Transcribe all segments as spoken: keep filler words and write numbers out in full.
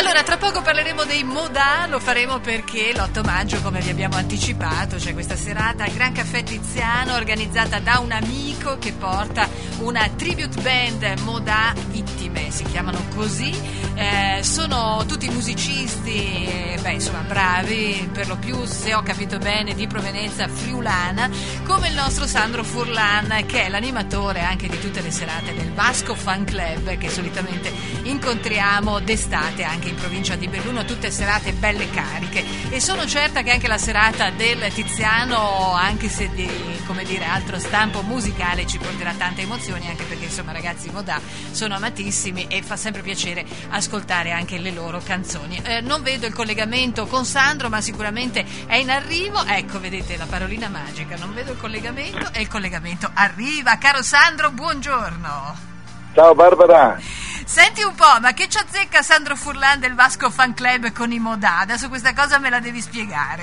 Allora, tra poco parleremo dei Modà, lo faremo perché l'otto maggio, come vi abbiamo anticipato, c'è questa serata al Gran Caffè Tiziano organizzata da un amico che porta una tribute band Modà Vittime, si chiamano così, eh, sono tutti musicisti, eh, beh insomma bravi, per lo più, se ho capito bene, di provenienza friulana, come il nostro Sandro Furlan, che è l'animatore anche di tutte le serate del Vasco Fan Club, che solitamente incontriamo d'estate anche in provincia di Belluno, tutte serate belle cariche, e sono certa che anche la serata del Tiziano, anche se di, come dire, altro stampo musicale, ci porterà tante emozioni, anche perché insomma ragazzi Modà sono amatissimi e fa sempre piacere ascoltare anche le loro canzoni. Eh, non vedo il collegamento con Sandro, ma sicuramente è in arrivo. Ecco, vedete la parolina magica, non vedo il collegamento e il collegamento arriva. Caro Sandro, buongiorno. Ciao Barbara. Senti un po', ma che ci azzecca Sandro Furlan del Vasco Fan Club con i Modà? Adesso questa cosa me la devi spiegare.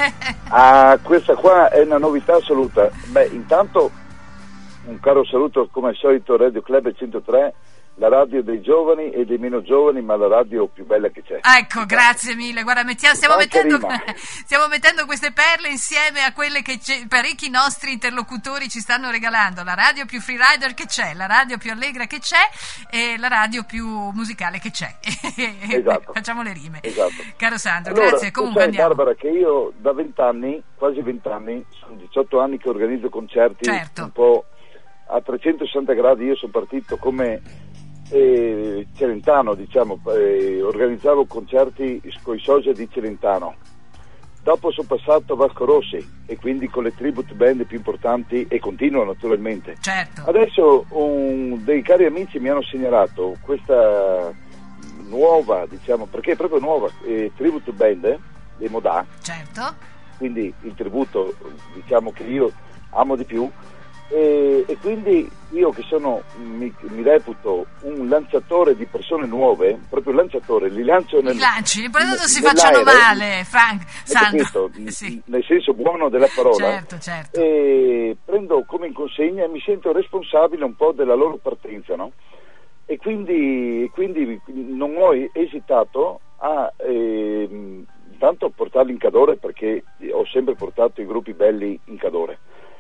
Ah, questa qua è una novità assoluta. Beh, intanto un caro saluto come al solito Radio Club centotré, la radio dei giovani e dei meno giovani, ma la radio più bella che c'è. Ecco, grazie mille. Guarda, mettiamo, stiamo, mettendo, stiamo mettendo queste perle insieme a quelle che parecchi nostri interlocutori ci stanno regalando. La radio più freerider che c'è, la radio più allegra che c'è e la radio più musicale che c'è. Esatto. Facciamo le rime. Esatto. Caro Sandro, allora, grazie. Comunque sai, andiamo. Barbara, che io da vent'anni, quasi vent'anni, sono diciotto anni che organizzo concerti, certo, un po' a trecentosessanta gradi. Io sono partito come Eh, Celentano, diciamo, eh, organizzavo concerti con i social di Celentano, dopo sono passato a Vasco Rossi e quindi con le tribute band più importanti, e continuo naturalmente. Certo. Adesso un, dei cari amici mi hanno segnalato questa nuova, diciamo, perché è proprio nuova, eh, tribute band dei Modà, certo, quindi il tributo, diciamo, che io amo di più. E, e quindi io che sono, mi, mi reputo un lanciatore di persone nuove, proprio lanciatore, li lancio nel, li lanci, poi non si nell'aereo, facciano male, Frank, Sandro. Capito? Sì. Nel senso buono della parola. Certo, certo. E prendo come in consegna e mi sento responsabile un po' della loro partenza, no? E quindi, quindi non ho esitato a eh, intanto portarli in Cadore, perché ho sempre portato i gruppi belli in Cadore.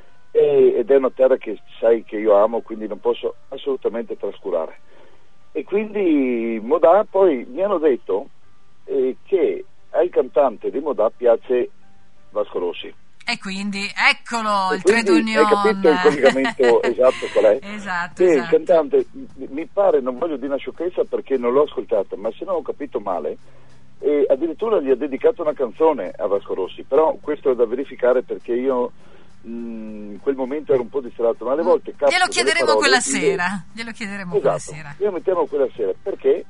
Ed è una terra che sai che io amo, quindi non posso assolutamente trascurare. E quindi Modà poi mi hanno detto eh, che al cantante di Modà piace Vasco Rossi, e quindi eccolo e il quindi, trade union. hai capito il collegamento esatto qual è? Esatto, e esatto. Il cantante, mi pare, non voglio dire una sciocchezza perché non l'ho ascoltata, ma se non ho capito male, e addirittura gli ha dedicato una canzone a Vasco Rossi, però questo è da verificare perché io in quel momento ero un po' distratto, ma alle volte capito, glielo chiederemo parole, quella quindi... sera glielo chiederemo esatto, quella sera glielo mettiamo quella sera, perché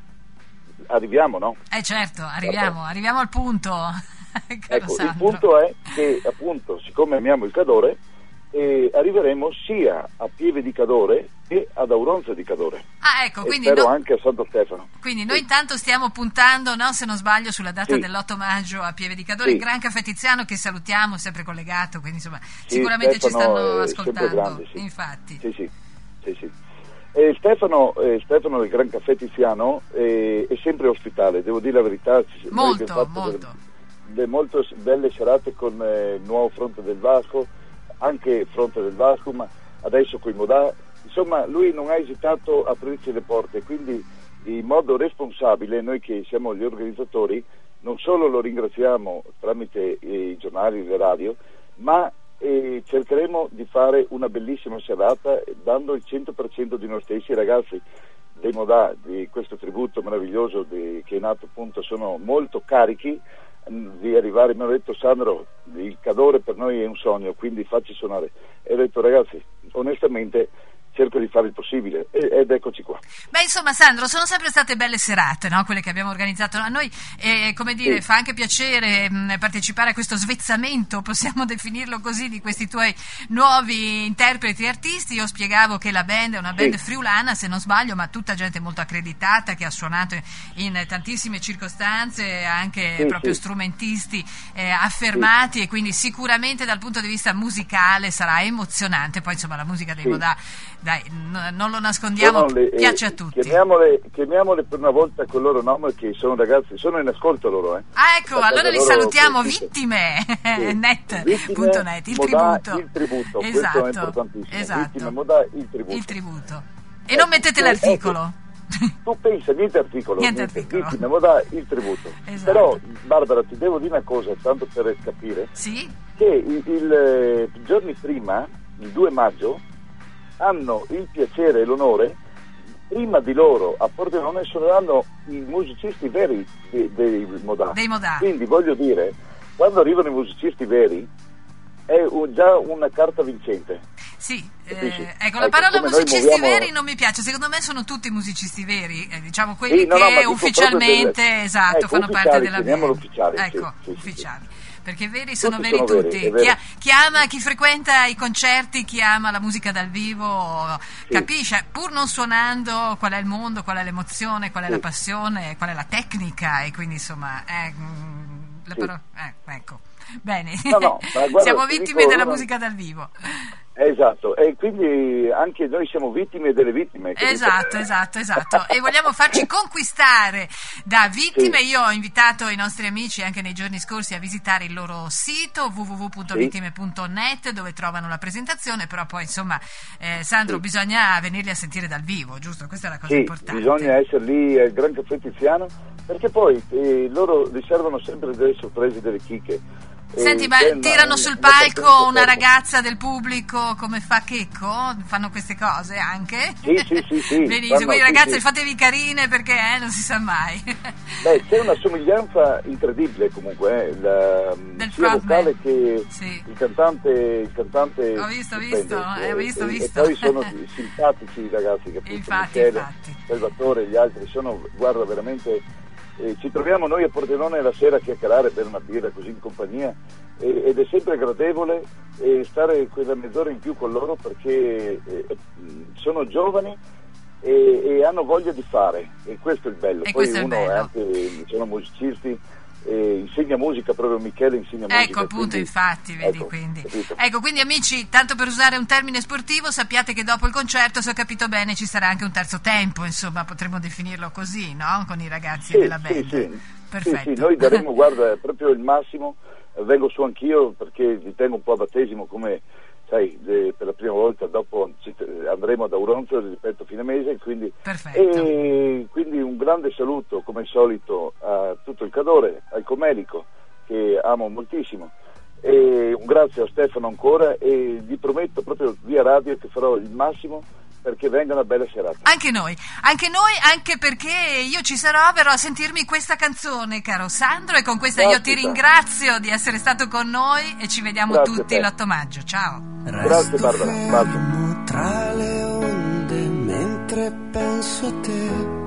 arriviamo, no? Eh certo, arriviamo, Vabbè. arriviamo al punto. Ecco, Sandro. il punto è che appunto, siccome amiamo il Cadore, eh, arriveremo sia a Pieve di Cadore che ad Auronza di Cadore. Ah, ecco, e quindi spero no... anche a Santo Stefano. Quindi sì. Noi intanto stiamo puntando, no, se non sbaglio, sulla data sì. dell'otto maggio a Pieve di Cadore, sì. il Gran Caffè Tiziano, che salutiamo, sempre collegato, quindi insomma sì, sicuramente Stefano ci stanno è ascoltando, grande, sì. infatti. Sì, sì, sì, sì. E Stefano, eh, Stefano del Gran Caffè Tiziano eh, è sempre ospitale, devo dire la verità. Molto, fatto molto. Delle, delle molto belle serate con eh, il nuovo Fronte del Vasco, anche Fronte del Vasco, ma adesso con i Modà. Insomma, lui non ha esitato a aprirci le porte, quindi in modo responsabile noi che siamo gli organizzatori non solo lo ringraziamo tramite i giornali e le radio, ma eh, cercheremo di fare una bellissima serata dando il cento per cento di noi stessi. I ragazzi dei Modà, di questo tributo meraviglioso di, che è nato appunto, sono molto carichi di arrivare. Mi hanno detto: Sandro, il Cadore per noi è un sogno, quindi facci suonare. E ho detto: ragazzi, onestamente cerco di fare il possibile, ed eccoci qua. Beh, insomma, Sandro, sono sempre state belle serate, no? Quelle che abbiamo organizzato a noi, e come dire, sì. fa anche piacere mh, partecipare a questo svezzamento, possiamo definirlo così, di questi tuoi nuovi interpreti e artisti. Io spiegavo che la band è una band sì. friulana, se non sbaglio, ma tutta gente molto accreditata, che ha suonato in tantissime circostanze, anche sì, proprio sì. strumentisti eh, affermati, sì. e quindi sicuramente dal punto di vista musicale sarà emozionante. Poi insomma la musica dei sì. Modà dai, n- non lo nascondiamo, le, piace eh, a tutti. Chiamiamole, chiamiamole per una volta col loro nome, che sono ragazzi, sono in ascolto loro. Eh. Ah, ecco, La allora li loro salutiamo, sentite. Vittime, Sì. net, Vittime, punto net, il Modà, tributo. il tributo, Esatto, questo è importantissimo. esatto. Vittime, Modà, il tributo. Il tributo. E non mettete Eh, l'articolo. Tu pensa, niente articolo, Niente niente, articolo. Vittime, Modà, il tributo. Esatto. Però, Barbara, ti devo dire una cosa, tanto per capire, Sì? che il, il, eh, giorni prima, il due maggio, hanno il piacere e l'onore, prima di loro a Pordenone suoneranno i musicisti veri dei, dei Modà. Dei Modà. Quindi voglio dire, quando arrivano i musicisti veri è un, già una carta vincente. Sì, Capisci? eh, ecco, la Ecco, parola come noi musicisti muoviamo- veri non mi piace, secondo me sono tutti musicisti veri, eh, diciamo quelli Sì, no, che no, ma dico ufficialmente, proprio del- esatto, ecco, fanno parte ufficiali, della chiamiamolo band. ufficiali, sì, Ecco, sì, sì, ufficiali. Perché veri sono Tutti veri sono veri, tutti. è vero. Chi, ha- chi ama, chi frequenta i concerti, chi ama la musica dal vivo, Sì. capisce, pur non suonando, qual è il mondo, qual è l'emozione, qual è Sì. la passione, qual è la tecnica, e quindi insomma, eh, mm, la Sì. parola, eh, ecco, bene, No, no, ma guarda, siamo ti vittime dico della una- musica dal vivo. Esatto, e quindi anche noi siamo vittime delle vittime. capito? Esatto, esatto, esatto. E vogliamo farci conquistare da vittime. Sì. Io ho invitato i nostri amici anche nei giorni scorsi a visitare il loro sito w w w punto vittime punto net, dove trovano la presentazione, però poi insomma, eh, Sandro, Sì. bisogna venirli a sentire dal vivo, giusto? Questa è la cosa Sì, importante. bisogna essere lì al Gran Caffè Tiziano, perché poi eh, loro riservano sempre delle sorprese, delle chicche. Senti, Eh, ma c'è una- tirano una- sul una palco partenza una forte. ragazza del pubblico come fa Checco? Fanno queste cose anche? Sì, sì, sì, sì. Benissimo, Fanno- quindi sì, ragazze sì. fatevi carine perché eh, non si sa mai. Beh, c'è una somiglianza incredibile comunque, eh, la, Del sia frontman. vocale che Sì. il cantante, il cantante Ho visto, ho stupendo. visto, eh, ho visto, e, visto. e poi sono simpatici i ragazzi, capito? Infatti, Michele, infatti. Salvatore e gli altri sono, guarda, veramente, eh, ci troviamo noi a Pordenone la sera a chiacchierare per una birra così in compagnia, eh, ed è sempre gradevole eh, stare quella mezz'ora in più con loro, perché eh, sono giovani e, e hanno voglia di fare, e questo è il bello. E Poi questo è il uno è bello. anche, sono musicisti, eh, insegna musica, proprio Michele insegna musica. Ecco, appunto, quindi- infatti, vedi, ecco, quindi. capito? Ecco, quindi amici, tanto per usare un termine sportivo, sappiate che dopo il concerto, se ho capito bene, ci sarà anche un terzo tempo, insomma, potremmo definirlo così, no? Con i ragazzi Sì, della sì, band. sì. Perfetto. Sì, sì, noi daremo, guarda, proprio il massimo. Eh, vengo su anch'io perché vi tengo un po' a battesimo, come sai, eh, per la prima volta. Dopo ci- andremo ad Auronzo, ripeto, fine mese, quindi, Perfetto. e quindi un grande saluto come al solito a tutto il Cadore, al Comelico, che amo moltissimo, e un grazie a Stefano ancora, e vi prometto proprio via radio che farò il massimo perché venga una bella serata. Anche noi, anche noi, anche perché io ci sarò, verrò a sentirmi questa canzone, caro Sandro, e con questa io ti Caspita. ringrazio di essere stato con noi e ci vediamo Grazie a tutti te. l'otto maggio. Ciao. Grazie Barbara, bacio. Fermo tra le onde mentre penso a te.